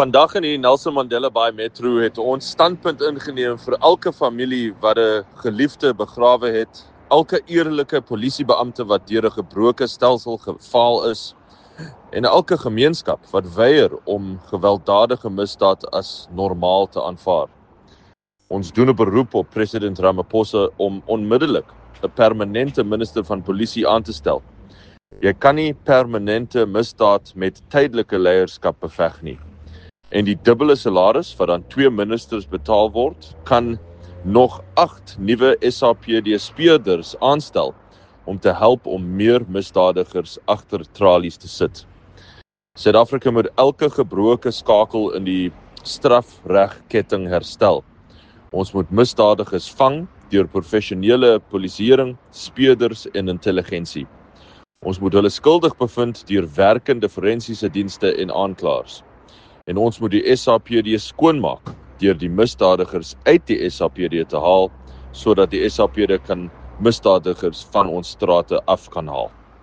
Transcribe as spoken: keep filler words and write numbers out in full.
Vandag in die Nelson Mandela Bay Metro het ons standpunt ingeneem vir elke familie wat 'n geliefde begrawe het, elke eerlike polisiebeampte wat deur 'n gebroke stelsel gefaal is, en elke gemeenskap wat weier om gewelddadige misdaad as normaal te aanvaar. Ons doen 'n beroep op president Ramaphosa om onmiddellik 'n permanente minister van polisie aan te stel. Jy kan nie permanente misdaad met tydelike leierskap beveg nie. En die dubbele salaris wat aan twee ministers betaal word, kan nog agt nuwe S A P D-speurders aanstel om te help om meer misdadigers agter tralies te sit. Suid-Afrika moet elke gebroke skakel in die strafregketting herstel. Ons moet misdadigers vang deur professionele polisieering, speurders en intelligensie. Ons moet hulle skuldig bevind deur werkende forensiese dienste en aanklaers. En ons moet die S A P D skoonmaak deur die misdadigers uit die S A P D te haal, sodat die S A P D kan misdadigers van ons strate af kan haal.